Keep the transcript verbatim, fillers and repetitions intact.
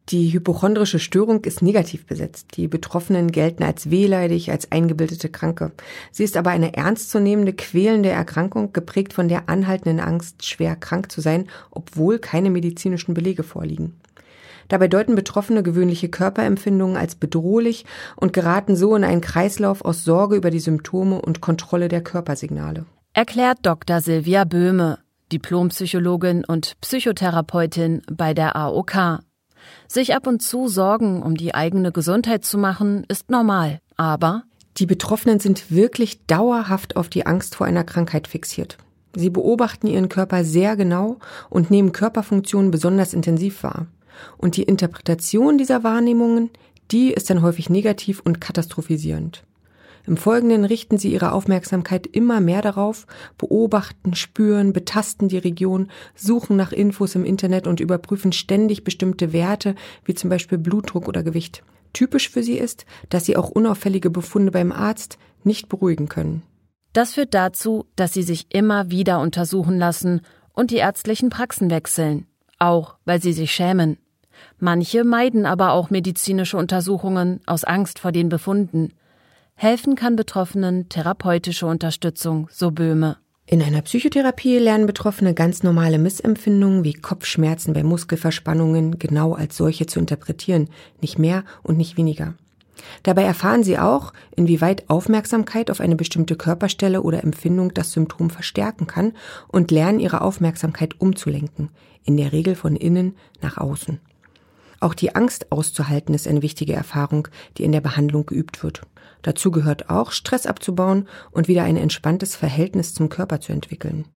Die hypochondrische Störung ist negativ besetzt. Die Betroffenen gelten als wehleidig, als eingebildete Kranke. Sie ist aber eine ernstzunehmende, quälende Erkrankung, geprägt von der anhaltenden Angst, schwer krank zu sein, obwohl keine medizinischen Belege vorliegen. Dabei deuten Betroffene gewöhnliche Körperempfindungen als bedrohlich und geraten so in einen Kreislauf aus Sorge über die Symptome und Kontrolle der Körpersignale. Erklärt Doktor Silvia Böhme, Diplompsychologin und Psychotherapeutin bei der A O K. Sich ab und zu Sorgen um die eigene Gesundheit zu machen, ist normal, aber die Betroffenen sind wirklich dauerhaft auf die Angst vor einer Krankheit fixiert. Sie beobachten ihren Körper sehr genau und nehmen Körperfunktionen besonders intensiv wahr. Und die Interpretation dieser Wahrnehmungen, die ist dann häufig negativ und katastrophisierend. Im Folgenden richten sie ihre Aufmerksamkeit immer mehr darauf, beobachten, spüren, betasten die Region, suchen nach Infos im Internet und überprüfen ständig bestimmte Werte, wie zum Beispiel Blutdruck oder Gewicht. Typisch für sie ist, dass sie auch unauffällige Befunde beim Arzt nicht beruhigen können. Das führt dazu, dass sie sich immer wieder untersuchen lassen und die ärztlichen Praxen wechseln, auch weil sie sich schämen. Manche meiden aber auch medizinische Untersuchungen aus Angst vor den Befunden. Helfen kann Betroffenen therapeutische Unterstützung, so Böhme. In einer Psychotherapie lernen Betroffene ganz normale Missempfindungen wie Kopfschmerzen bei Muskelverspannungen genau als solche zu interpretieren, nicht mehr und nicht weniger. Dabei erfahren sie auch, inwieweit Aufmerksamkeit auf eine bestimmte Körperstelle oder Empfindung das Symptom verstärken kann und lernen, ihre Aufmerksamkeit umzulenken, in der Regel von innen nach außen. Auch die Angst auszuhalten ist eine wichtige Erfahrung, die in der Behandlung geübt wird. Dazu gehört auch, Stress abzubauen und wieder ein entspanntes Verhältnis zum Körper zu entwickeln.